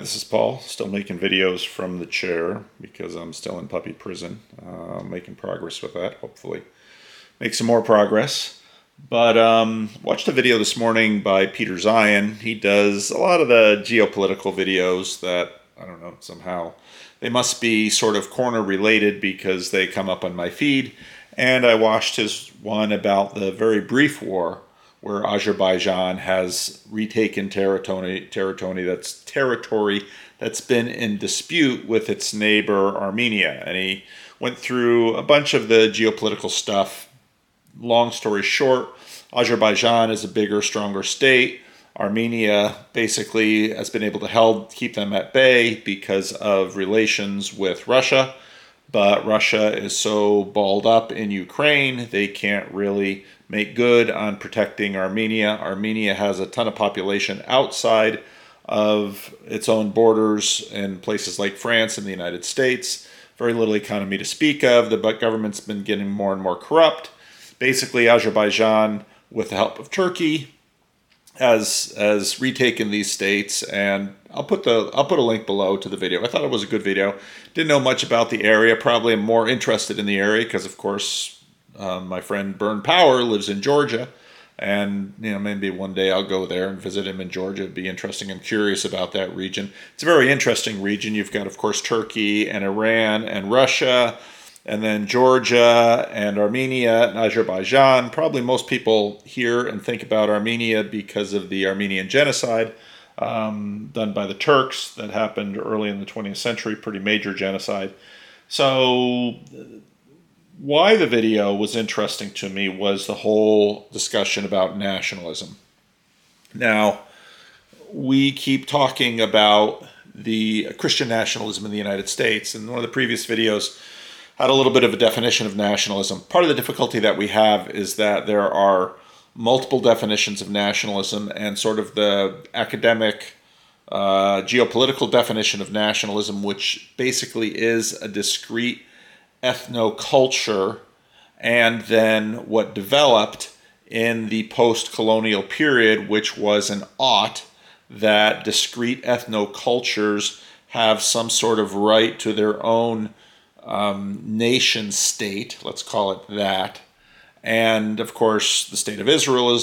Hi, this is Paul, still making videos from the chair because I'm still in puppy prison, making progress with that, hopefully make some more progress. But watched a video this morning by Peter Zeihan. He does a lot of the geopolitical videos that, I don't know, somehow they must be sort of corner related because they come up on my feed. And I watched his one about the very brief war where Azerbaijan has retaken territory that's been in dispute with its neighbor Armenia. And he went through a bunch of the geopolitical stuff. Long story short, Azerbaijan is a bigger, stronger state. Armenia basically has been able to keep them at bay because of relations with Russia. But Russia is so balled up in Ukraine, they can't really make good on protecting Armenia. Armenia has a ton of population outside of its own borders in places like France and the United States. Very little economy to speak of. The government's been getting more and more corrupt. Basically, Azerbaijan, with the help of Turkey, has retaken these states, and I'll put a link below to the video. I thought it was a good video. Didn't know much about the area. Probably am more interested in the area because, of course, my friend Burn Power lives in Georgia, and maybe one day I'll go there and visit him in Georgia. It'd be interesting. I'm curious about that region. It's a very interesting region. You've got, of course, Turkey and Iran and Russia, and then Georgia and Armenia and Azerbaijan. Probably most people hear and think about Armenia because of the Armenian genocide done by the Turks that happened early in the 20th century, pretty major genocide. So why the video was interesting to me was the whole discussion about nationalism. Now, we keep talking about the Christian nationalism in the United States, and one of the previous videos had a little bit of a definition of nationalism. Part of the difficulty that we have is that there are multiple definitions of nationalism, and sort of the academic geopolitical definition of nationalism, which basically is a discrete ethnoculture, and then what developed in the post-colonial period, which was an ought that discrete ethnocultures have some sort of right to their own nation state, let's call it that. And of course, the state of Israel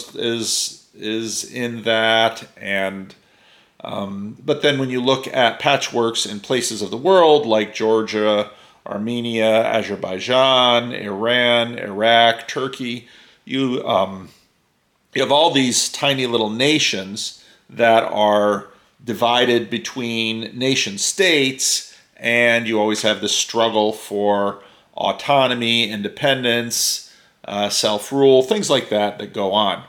is in that. And but then when you look at patchworks in places of the world like Georgia, Armenia, Azerbaijan, Iran, Iraq, Turkey, you have all these tiny little nations that are divided between nation states. And you always have this struggle for autonomy, independence, self-rule, things like that go on.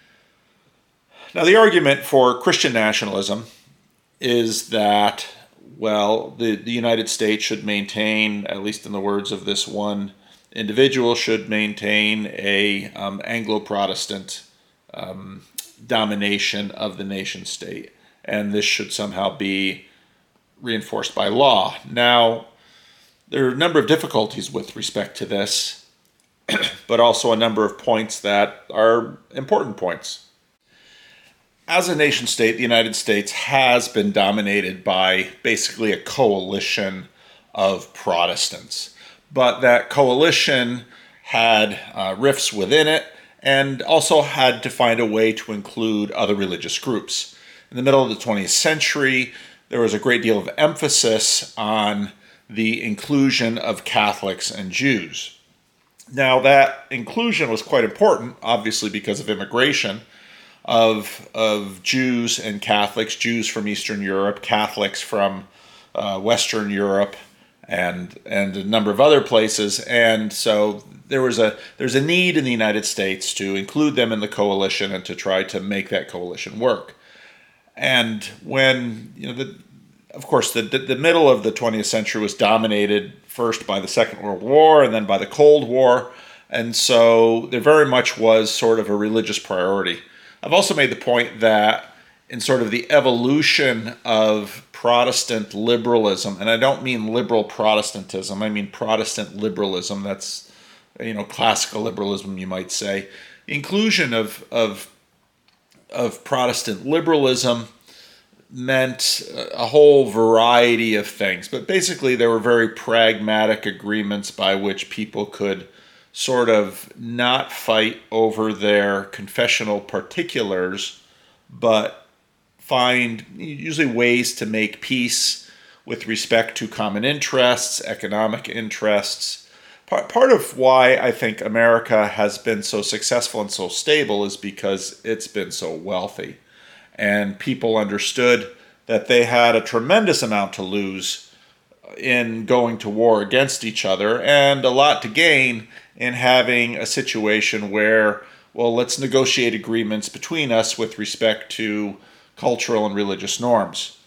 Now, the argument for Christian nationalism is that, well, the United States should maintain, at least in the words of this one individual, should maintain a Anglo-Protestant domination of the nation state. And this should somehow be reinforced by law. Now, there are a number of difficulties with respect to this, but also a number of points that are important points. As a nation state, the United States has been dominated by basically a coalition of Protestants. But that coalition had rifts within it and also had to find a way to include other religious groups. In the middle of the 20th century, there was a great deal of emphasis on the inclusion of Catholics and Jews. Now, that inclusion was quite important, obviously because of immigration of Jews and Catholics, Jews from Eastern Europe, Catholics from Western Europe, and a number of other places. And so there's a need in the United States to include them in the coalition and to try to make that coalition work. And when, of course, the middle of the 20th century was dominated first by the Second World War and then by the Cold War. And so there very much was sort of a religious priority. I've also made the point that in sort of the evolution of Protestant liberalism, and I don't mean liberal Protestantism, I mean Protestant liberalism, that's, classical liberalism, you might say. The inclusion of Protestant liberalism meant a whole variety of things. But basically, there were very pragmatic agreements by which people could sort of not fight over their confessional particulars, but find usually ways to make peace with respect to common interests, economic interests. Part of why I think America has been so successful and so stable is because it's been so wealthy. And people understood that they had a tremendous amount to lose in going to war against each other and a lot to gain in having a situation where, well, let's negotiate agreements between us with respect to cultural and religious norms.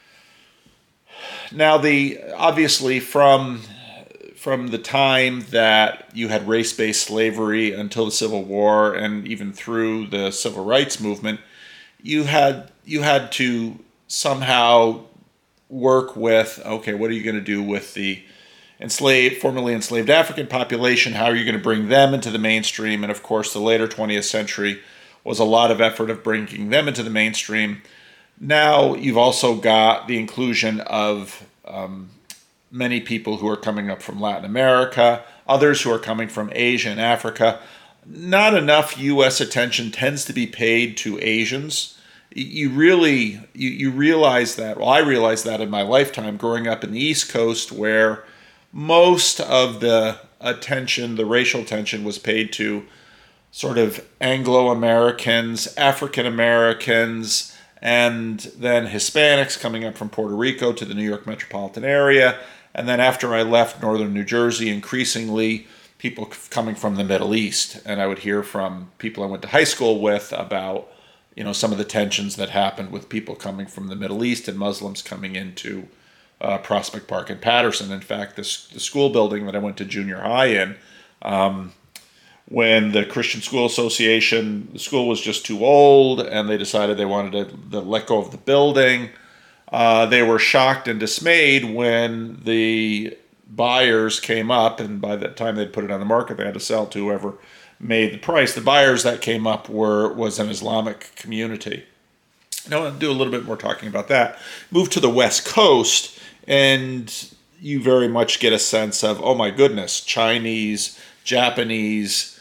Now, obviously from the time that you had race-based slavery until the Civil War and even through the Civil Rights Movement, you had to somehow work with, okay, what are you going to do with the formerly enslaved African population? How are you going to bring them into the mainstream? And of course, the later 20th century was a lot of effort of bringing them into the mainstream. Now you've also got the inclusion of many people who are coming up from Latin America, others who are coming from Asia and Africa. Not enough U.S. attention tends to be paid to Asians. You realize that. Well, I realized that in my lifetime growing up in the East Coast, where most of the attention, the racial attention, was paid to sort of Anglo-Americans, African-Americans, and then Hispanics coming up from Puerto Rico to the New York metropolitan area. And then after I left northern New Jersey, increasingly people coming from the Middle East. And I would hear from people I went to high school with about, some of the tensions that happened with people coming from the Middle East and Muslims coming into Prospect Park and Patterson. In fact, the school building that I went to junior high in, when the Christian School Association, the school was just too old and they decided they wanted to let go of the building, they were shocked and dismayed when the buyers came up, and by the time they'd put it on the market, they had to sell to whoever made the price. The buyers that came up was an Islamic community. Now I'll do a little bit more talking about that. Move to the West Coast, and you very much get a sense of, oh my goodness, Chinese, Japanese,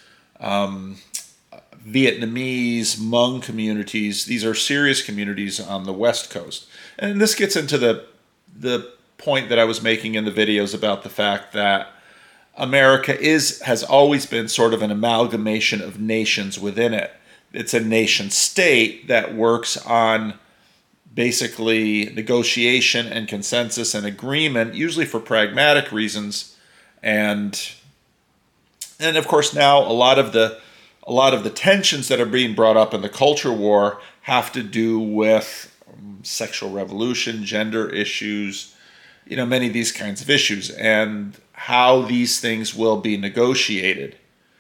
Vietnamese, Hmong communities. These are serious communities on the West Coast. And this gets into the point that I was making in the videos about the fact that America has always been sort of an amalgamation of nations within it. It's a nation state that works on basically negotiation and consensus and agreement, usually for pragmatic reasons. And of course now a lot of the tensions that are being brought up in the culture war have to do with sexual revolution, gender issues, many of these kinds of issues, and how these things will be negotiated.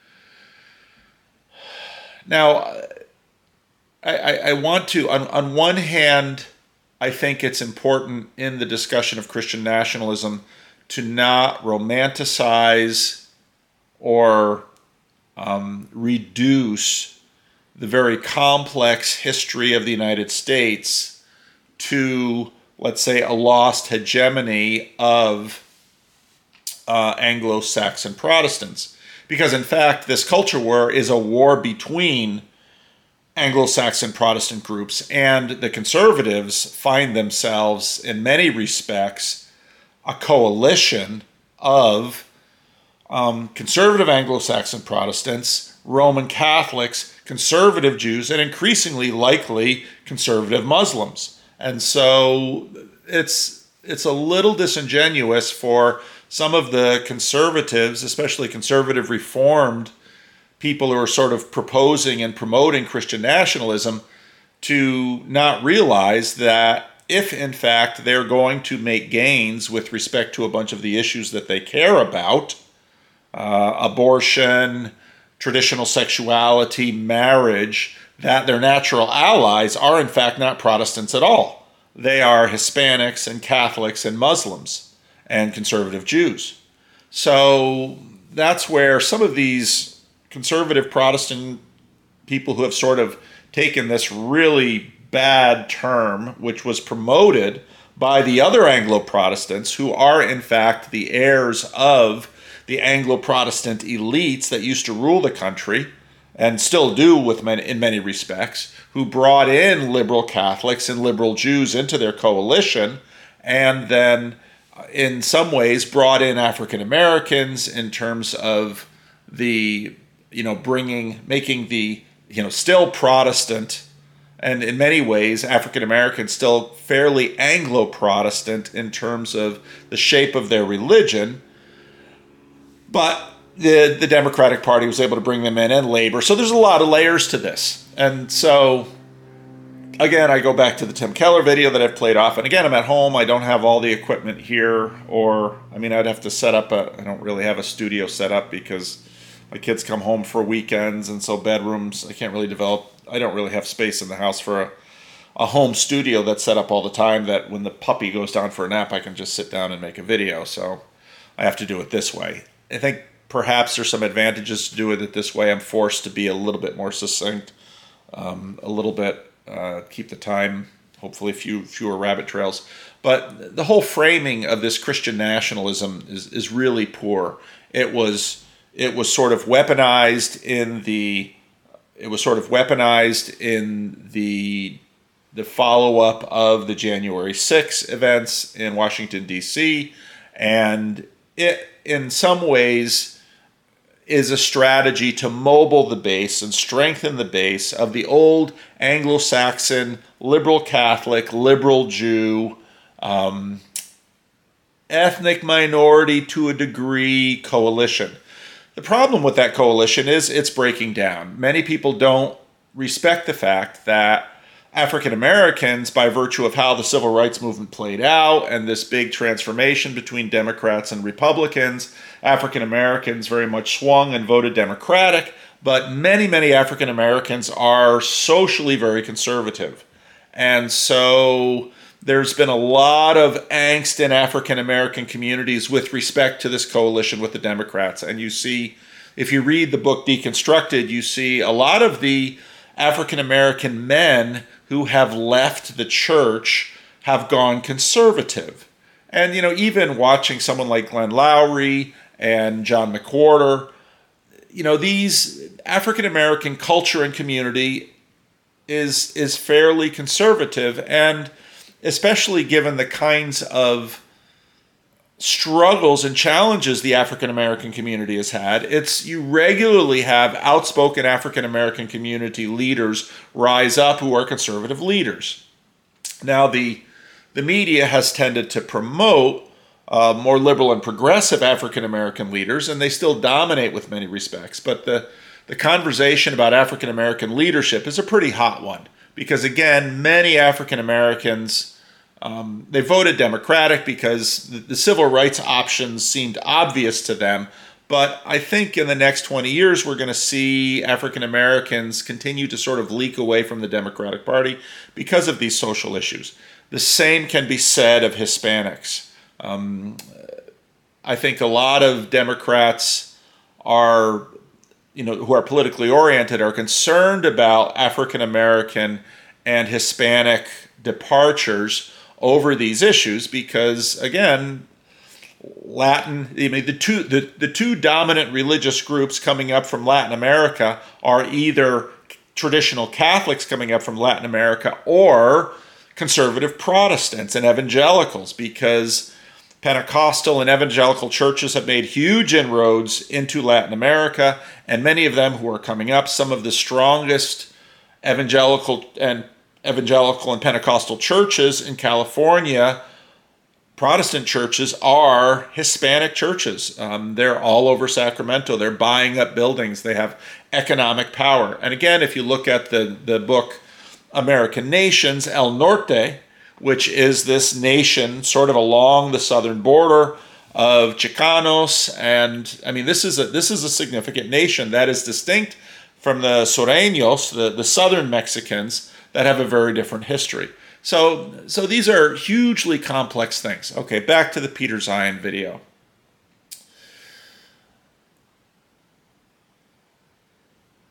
Now, I want to, on one hand, I think it's important in the discussion of Christian nationalism to not romanticize or reduce the very complex history of the United States to, let's say, a lost hegemony of Anglo-Saxon Protestants. Because in fact, this culture war is a war between Anglo-Saxon Protestant groups, and the conservatives find themselves, in many respects, a coalition of conservative Anglo-Saxon Protestants, Roman Catholics, conservative Jews, and increasingly likely conservative Muslims. And so it's a little disingenuous for some of the conservatives, especially conservative Reformed people who are sort of proposing and promoting Christian nationalism, to not realize that if in fact they're going to make gains with respect to a bunch of the issues that they care about, abortion, traditional sexuality, marriage, that their natural allies are in fact not Protestants at all. They are Hispanics and Catholics and Muslims and conservative Jews. So that's where some of these conservative Protestant people who have sort of taken this really bad term, which was promoted by the other Anglo-Protestants, who are in fact the heirs of the Anglo-Protestant elites that used to rule the country and still do in many respects, who brought in liberal Catholics and liberal Jews into their coalition, and then in some ways brought in African Americans in terms of the, making the, still Protestant, and in many ways African Americans still fairly Anglo-Protestant in terms of the shape of their religion, but the Democratic Party was able to bring them in, and labor. So there's a lot of layers to this. And so, again, I go back to the Tim Keller video that I've played off. And again, I'm at home. I don't have all the equipment here. I'd have to set up I don't really have a studio set up because my kids come home for weekends. And so bedrooms, I don't really have space in the house for a home studio that's set up all the time, that when the puppy goes down for a nap, I can just sit down and make a video. So I have to do it this way. I think perhaps there's some advantages to doing it this way. I'm forced to be a little bit more succinct, keep the time, hopefully fewer rabbit trails. But the whole framing of this Christian nationalism is really poor. It was sort of weaponized in the follow-up of the January 6th events in Washington, D.C., and it, in some ways, is a strategy to mobile the base and strengthen the base of the old Anglo-Saxon, liberal Catholic, liberal Jew, ethnic minority to a degree coalition. The problem with that coalition is it's breaking down. Many people don't respect the fact that African Americans, by virtue of how the civil rights movement played out and this big transformation between Democrats and Republicans, African Americans very much swung and voted Democratic, but many, many African Americans are socially very conservative. And so there's been a lot of angst in African American communities with respect to this coalition with the Democrats. And you see, if you read the book Deconstructed, you see a lot of the African American men who have left the church have gone conservative. And, even watching someone like Glenn Lowry and John McWhorter, these African American culture and community is fairly conservative, and especially given the kinds of struggles and challenges the African American community has had, you regularly have outspoken African American community leaders rise up who are conservative leaders. Now, the media has tended to promote more liberal and progressive African American leaders, and they still dominate with many respects. But the conversation about African American leadership is a pretty hot one, because again, many African Americans, they voted Democratic because the civil rights options seemed obvious to them. But I think in the next 20 years, we're going to see African Americans continue to sort of leak away from the Democratic Party because of these social issues. The same can be said of Hispanics. I think a lot of Democrats are, who are politically oriented, are concerned about African American and Hispanic departures over these issues because, again, the two dominant religious groups coming up from Latin America are either traditional Catholics coming up from Latin America or conservative Protestants and evangelicals, because Pentecostal and evangelical churches have made huge inroads into Latin America, and many of them who are coming up, some of the strongest evangelical and Pentecostal churches in California, Protestant churches, are Hispanic churches. They're all over Sacramento. They're buying up buildings. They have economic power. And again, if you look at the book American Nations, El Norte, which is this nation sort of along the southern border of Chicanos, and I mean this is a significant nation that is distinct from the Sureños, the southern Mexicans, that have a very different history. So these are hugely complex things. Okay, back to the Peter Zeihan video.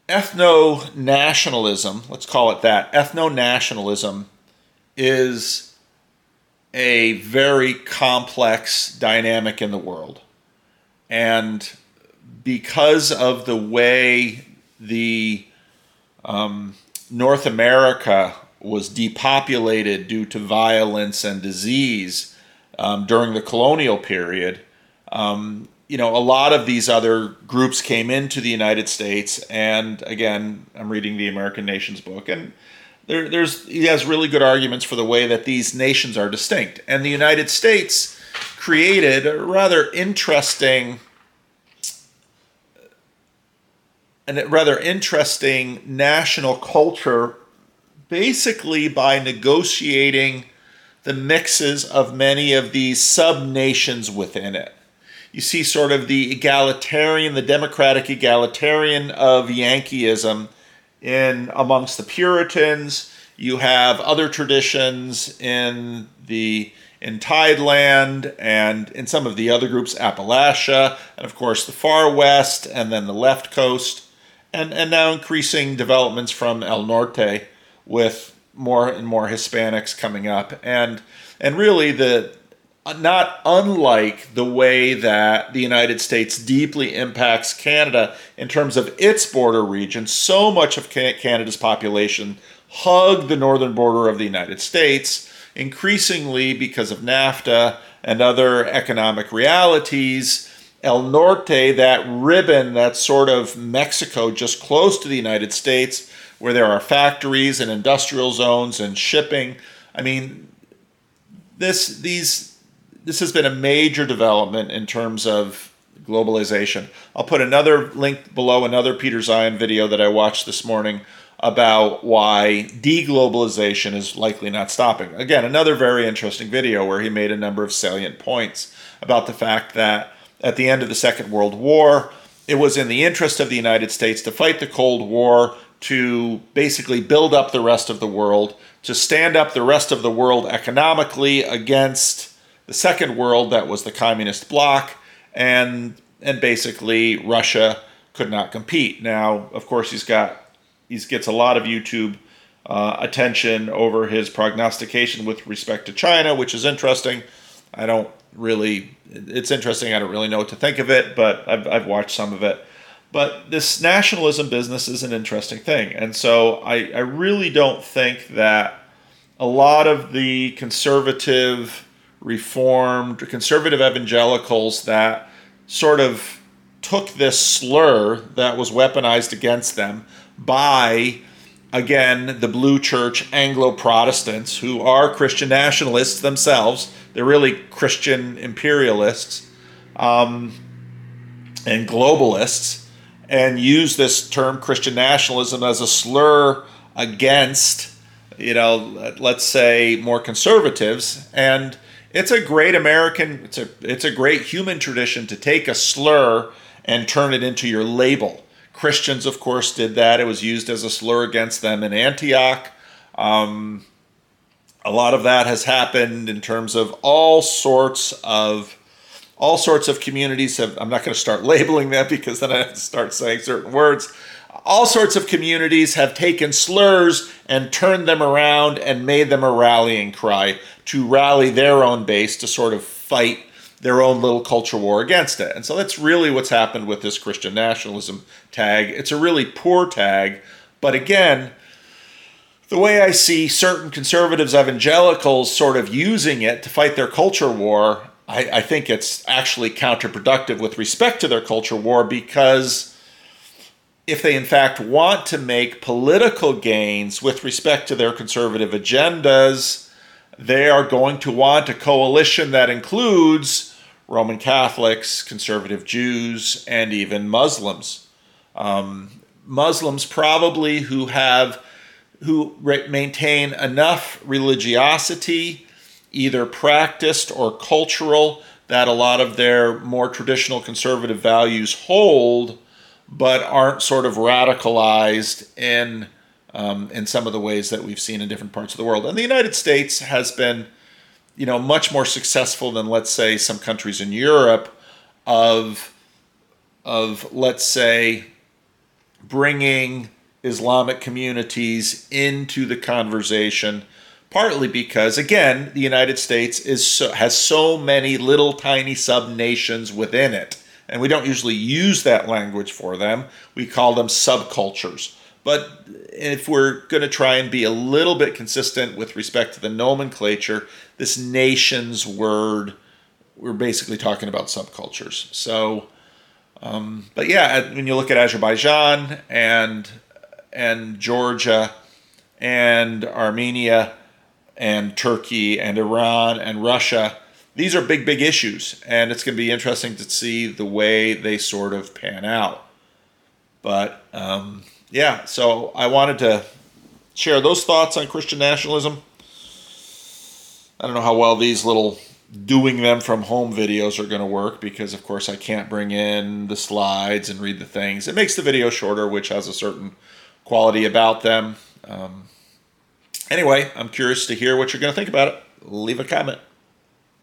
ethno-nationalism, let's call it that, ethno-nationalism is a very complex dynamic in the world. And because of the way the North America was depopulated due to violence and disease during the colonial period, a lot of these other groups came into the United States. And again, I'm reading the American Nations book, and he has really good arguments for the way that these nations are distinct. And the United States created a rather interesting national culture, basically by negotiating the mixes of many of these sub-nations within it. You see sort of the democratic egalitarian of Yankeeism amongst the Puritans. You have other traditions in Tideland and in some of the other groups, Appalachia, and of course the far west, and then the left coast, and now increasing developments from El Norte with more and more Hispanics coming up, and really not unlike the way that the United States deeply impacts Canada in terms of its border region. So much of Canada's population hug the northern border of the United States, increasingly because of NAFTA and other economic realities. El Norte, that ribbon that's sort of Mexico just close to the United States, where there are factories and industrial zones and shipping. I mean, this has been a major development in terms of globalization. I'll put another link below, another Peter Zeihan video that I watched this morning about why deglobalization is likely not stopping. Again, another very interesting video where he made a number of salient points about the fact that at the end of the Second World War, it was in the interest of the United States to fight the Cold War, to basically build up the rest of the world, to stand up the rest of the world economically against the Second World, that was the communist bloc, and basically Russia could not compete. Now, of course, he gets a lot of YouTube attention over his prognostication with respect to China, which is interesting. It's interesting. I don't really know what to think of it, but I've watched some of it. But this nationalism business is an interesting thing. And so I really don't think that a lot of the conservative evangelicals that sort of took this slur that was weaponized against them by, again, the Blue Church Anglo-Protestants, who are Christian nationalists themselves. They're really Christian imperialists and globalists, and use this term Christian nationalism as a slur against, let's say, more conservatives. And it's a great it's a great human tradition to take a slur and turn it into your label. Christians, of course, did that. It was used as a slur against them in Antioch. A lot of that has happened in terms of all sorts of communities. I'm not going to start labeling them because then I have to start saying certain words. All sorts of communities have taken slurs and turned them around and made them a rallying cry to rally their own base to sort of fight their own little culture war against it. And so that's really what's happened with this Christian nationalism tag. It's a really poor tag. But again, the way I see certain conservatives, evangelicals sort of using it to fight their culture war, I think it's actually counterproductive with respect to their culture war, because if they in fact want to make political gains with respect to their conservative agendas, they are going to want a coalition that includes Roman Catholics, conservative Jews, and even Muslims. Muslims probably who maintain enough religiosity, either practiced or cultural, that a lot of their more traditional conservative values hold, but aren't sort of radicalized in some of the ways that we've seen in different parts of the world. And the United States has been, much more successful than, let's say, some countries in Europe of let's say, bringing Islamic communities into the conversation, partly because, again, the United States has so many little tiny sub-nations within it, and we don't usually use that language for them. We call them subcultures. But if we're going to try and be a little bit consistent with respect to the nomenclature, this nations word, we're basically talking about subcultures. So, but yeah, when you look at Azerbaijan and Georgia and Armenia and Turkey and Iran and Russia, these are big, big issues. And it's going to be interesting to see the way they sort of pan out. But yeah, so I wanted to share those thoughts on Christian nationalism. I don't know how well these little doing them from home videos are going to work because, of course, I can't bring in the slides and read the things. It makes the video shorter, which has a certain quality about them. Anyway, I'm curious to hear what you're going to think about it. Leave a comment.